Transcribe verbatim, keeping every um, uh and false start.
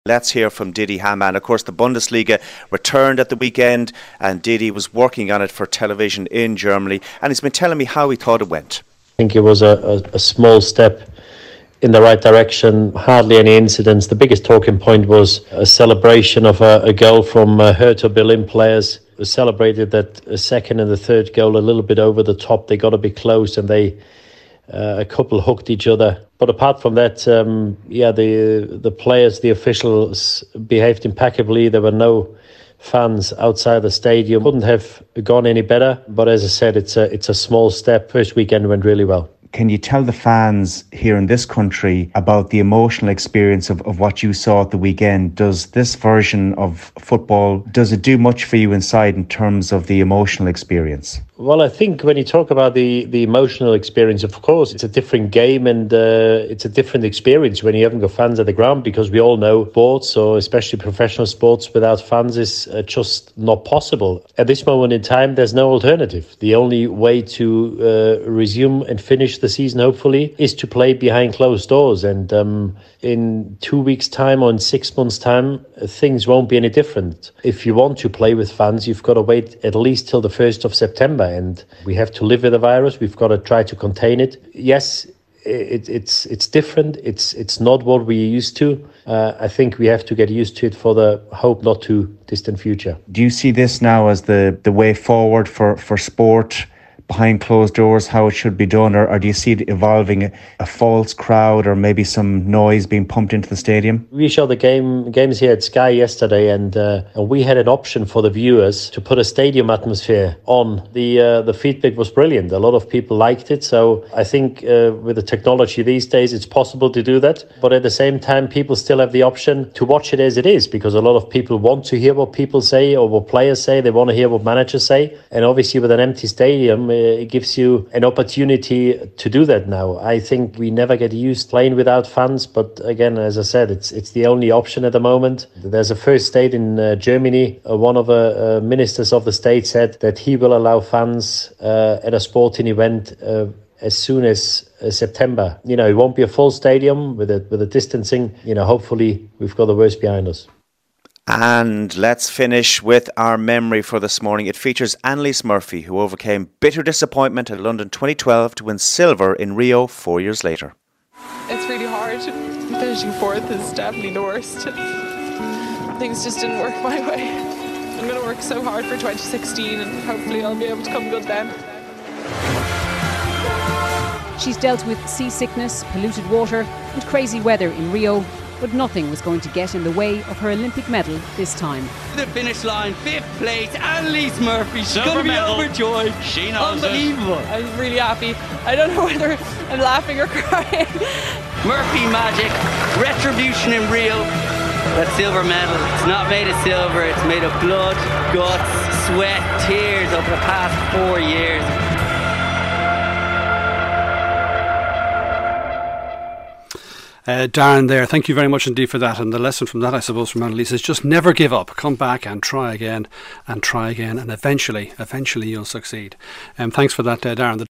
Let's hear from Didi Hamann. Of course, the Bundesliga returned at the weekend and Didi was working on it for television in Germany, and he's been telling me how he thought it went. I think it was a, a, a small step in the right direction, hardly any incidents. The biggest talking point was a celebration of a, a goal from uh, Hertha Berlin players. It was celebrated that a second and the third goal a little bit over the top. They got a bit close and they uh, a couple hooked each other. But apart from that, um, yeah, the the players, the officials behaved impeccably. There were no fans outside the stadium. Couldn't have gone any better. But as I said, it's a it's a small step. First weekend went really well. Can you tell the fans here in this country about the emotional experience of, of what you saw at the weekend? Does this version of football, does it do much for you inside in terms of the emotional experience? Well, I think when you talk about the, the emotional experience, of course, it's a different game and uh, it's a different experience when you haven't got fans at the ground, because we all know sports, or especially professional sports, without fans is uh, just not possible. At this moment in time, there's no alternative. The only way to uh, resume and finish the season, hopefully, is to play behind closed doors. And um, in two weeks' time or in six months' time, things won't be any different. If you want to play with fans, you've got to wait at least till the first of September. And we have to live with the virus. We've got to try to contain it. Yes, it, it's it's different. It's it's not what we're used to. Uh, I think we have to get used to it for the hope not too distant future. Do you see this now as the, the way forward for, for sport behind closed doors, how it should be done? Or, or do you see it evolving a, a false crowd or maybe some noise being pumped into the stadium? We showed the game games here at Sky yesterday, and uh, and we had an option for the viewers to put a stadium atmosphere on. The uh, the feedback was brilliant. A lot of people liked it. So I think uh, with the technology these days, it's possible to do that. But at the same time, people still have the option to watch it as it is, because a lot of people want to hear what people say or what players say. They want to hear what managers say. And obviously with an empty stadium, uh, it gives you an opportunity to do that now. I think we never get used playing without fans, but again, as I said, it's it's the only option at the moment. There's a first state in uh, Germany. Uh, one of the uh, ministers of the state said that he will allow fans uh, at a sporting event uh, as soon as uh, September. You know, it won't be a full stadium with a, with a distancing. You know, hopefully we've got the worst behind us. And let's finish with our memory for this morning. It features Annalise Murphy, who overcame bitter disappointment at London twenty twelve to win silver in Rio four years later. It's really hard. Finishing fourth is definitely the worst. Things just didn't work my way. I'm going to work so hard for twenty sixteen and hopefully I'll be able to come good then. She's dealt with seasickness, polluted water and crazy weather in Rio, but nothing was going to get in the way of her Olympic medal this time. The finish line, fifth place, Annalise Murphy. She's going to be medal. overjoyed. She knows Unbelievable. it. I'm really happy. I don't know whether I'm laughing or crying. Murphy magic, retribution in Rio. That silver medal, it's not made of silver, it's made of blood, guts, sweat, tears over the past four years. Uh, Darren there, thank you very much indeed for that. And the lesson from that, I suppose, from Annalise is just never give up. Come back and try again and try again, and eventually, eventually you'll succeed. Um, thanks for that, uh, Darren.